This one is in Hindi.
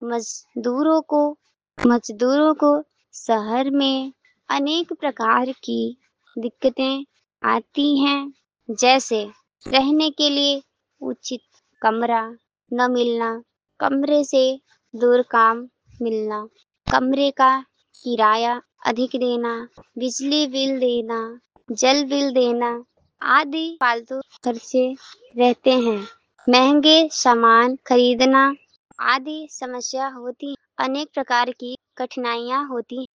मजदूरों को शहर में अनेक प्रकार की दिक्कतें आती हैं, जैसे रहने के लिए उचित कमरा न मिलना, कमरे से दूर काम मिलना, कमरे का किराया अधिक देना, बिजली बिल देना, जल बिल देना आदि फालतू खर्चे रहते हैं। महंगे सामान खरीदना आदि समस्या होती, अनेक प्रकार की कठिनाइयाँ होती